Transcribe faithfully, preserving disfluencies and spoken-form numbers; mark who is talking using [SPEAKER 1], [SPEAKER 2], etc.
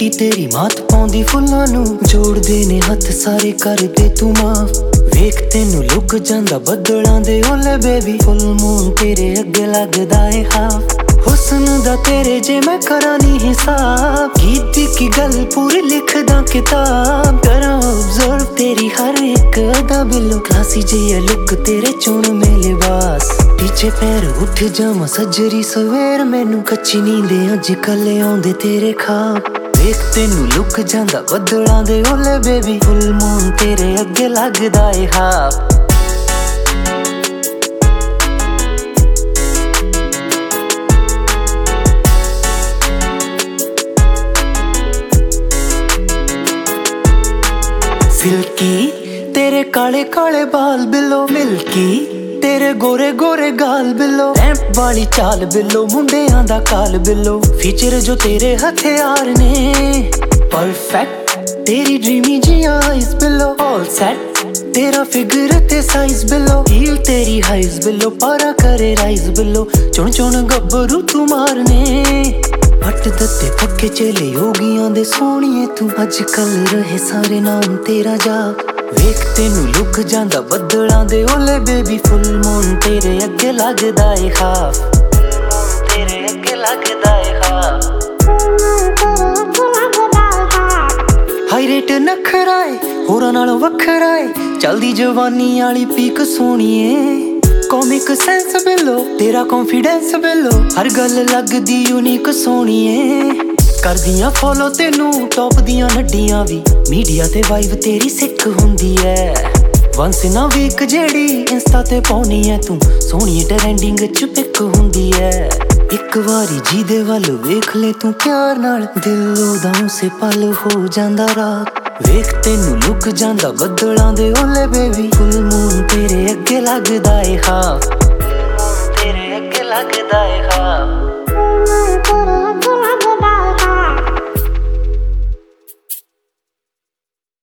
[SPEAKER 1] ਮਿੱਟੀ ਤੇਰੀ ਮਾਤ ਪਾਉਂਦੀ ਫੁੱਲਾਂ ਨੂੰ, ਜੋੜਦੇ ਨੇ ਹੱਥ ਸਾਰੇ ਕਰਦੇ ਤੂੰ ਮਾਫ। ਵੇਖ ਤੈਨੂੰ ਲੁਕ ਜਾਂਦਾ ਬੱਦਲਾਂ ਦੇ ਓਲੇ ਬੇਬੀ, ਫੁੱਲ ਮੂਨ ਤੇਰੇ ਅੱਗੇ ਲੱਗਦਾ ਏ ਹਾਫ। ਹੁਸਨ ਦਾ ਤੇਰੇ ਜੇ ਮੈਂ ਕਰਾਂ ਨੀ ਹਿਸਾਬ, ਗੀਤ ਦੀ ਕੀ ਗੱਲ ਪੂਰੀ ਲਿਖਦਾ ਕਿਤਾਬ। ਕਰਾਂ observe ਤੇਰੀ ਹਰ ਇੱਕ ਅਦਾ ਬਿੱਲੋ, ਕਲਾਸੀ ਜਿਹੀ ਲੁੱਕ ਤੇਰੇ ਚੁਣ ਮੇ ਲਿਬਾਸ। ਪਿੱਛੇ ਪੈਰ ਉੱਠ ਜਾਵਾਂ ਸੱਜਰੀ ਸਵੇਰ, ਮੈਨੂੰ ਕੱਚੀ ਨੀਂਦ ਅੱਜ ਕੱਲ ਆਉਂਦੇ ਤੇਰੇ ਖਾਬ। ਵੇਖ ਤੈਨੂੰ ਲੁਕ ਜਾਂਦਾ ਬੱਦਲਾਂ ਦੇ ਓਲੇ ਬੇਬੀ, ਫੁੱਲ ਮੂਨ ਤੇਰੇ ਅੱਗੇ ਲੱਗਦਾ ਏ ਹਾਫ। ਸਿਲਕੀ ਤੇਰੇ ਕਾਲੇ ਕਾਲੇ ਬਾਲ ਬਿੱਲੋ, ਮਿਲਕੀ ਤੇਰੇ ਗੋਰੇ ਗੋਰੇ ਗਾਲ ਬਿੱਲੋ, ਰੈਂਪ ਵਾਲੀ ਚਾਲ ਬਿੱਲੋ, ਮੁੰਡਿਆਂ ਦਾ ਕਾਲ ਬਿੱਲੋ। ਫੀਚਰ ਜੋ ਤੇਰੇ ਹਥਿਆਰ ਨੇ ਪਰਫੈਕਟ, ਤੇਰੀ ਡ੍ਰੀਮੀ ਜੀ ਆਈਜ਼ ਬਿੱਲੋ, ਆਲ ਸੈਟ ਤੇਰਾ ਫਿਗਰ ਤੇ ਸਾਈਜ਼ ਬਿੱਲੋ, ਹੀਲ ਤੇਰੀ ਹਾਈਜ਼ ਬਿੱਲੋ, ਪਾਰਾ ਕਰੇ ਰਾਈਜ਼ ਬਿੱਲੋ। ਚੁਣ ਚੁਣ ਗੱਭਰੂ ਤੂੰ ਮਾਰਨੇ, ਪੱਟ ਦਿੱਤੇ ਪੱਕੇ ਚੇਲੇ ਯੋਗੀਆਂ ਦੇ ਸੋਹਣੀਏ ਤੂੰ, ਅੱਜ ਕੱਲ ਰਹੇ ਸਾਰੇ ਨਾਮ ਤੇਰਾ ਜਾਪ। ਵੇਖ ਤੈਨੂੰ ਲੁਕ ਜਾਂਦਾ ਬੱਦਲਾਂ ਦੇ ਓਲੇ ਬੇਬੀ, ਫੁੱਲ ਮੂਨ ਤੇਰੇ ਅੱਗੇ ਲੱਗਦਾ ਏ ਹਾਫ। ਤੇਰੇ ਅੱਗੇ ਲੱਗਦਾ ਏ ਹਾਫ। ਹਾਈ ਰੇਟ ਨਖਰਾ ਏ ਹੋਰਾਂ ਨਾਲੋਂ ਵੱਖਰਾ ਏ, ਚਲਦੀ ਜਵਾਨੀ ਵਾਲੀ ਪੀਕ ਸੋਹਣੀਏ। ਕੋਮਿਕ ਸੈਂਸ ਬਿੱਲੋ ਤੇਰਾ ਕੌਨਫੀਡੈਂਸ ਬਿੱਲੋ, ਹਰ ਗੱਲ ਲੱਗਦੀ ਯੂਨੀਕ ਸੋਹਣੀਏ। ਕਰਦੀਆਂ ਫੋਲੋ ਤੈਨੂੰ ਟੌਪ ਦੀਆਂ ਨੱਡੀਆਂ ਵੀ, ਮੀਡੀਆ ਤੇ ਵਾਈਬ ਤੇਰੀ ਸਿੱਖ ਹੁੰਦੀ ਐ। ਵੰਸ ਇਨ ਅ ਵੀਕ ਜਿਹੜੀ ਇੰਸਟਾ ਤੇ ਪਾਉਣੀ ਐ ਤੂੰ, ਸੋਹਣੀ ਟ੍ਰੈਂਡਿੰਗ ਚ ਪਿਕ ਹੁੰਦੀ ਐ। ਇੱਕ ਵਾਰੀ ਜਿਹਦੇ ਵੱਲ ਵੇਖ ਲੈ ਤੂੰ ਪਿਆਰ ਨਾਲ, ਦਿਲ ਉਹਦਾ ਉਸੇ ਪਲ ਹੋ ਜਾਂਦਾ ਰਾਤ। ਵੇਖ ਤੈਨੂੰ ਲੁਕ ਜਾਂਦਾ ਬੱਦਲਾਂ ਦੇ ਓਲੇ ਬੇਬੀ, ਫੁੱਲ ਮੂਨ ਤੇਰੇ ਅੱਗੇ ਲੱਗਦਾ ਏ ਹਾਫ। ਤੇਰੇ ਅੱਗੇ ਲੱਗਦਾ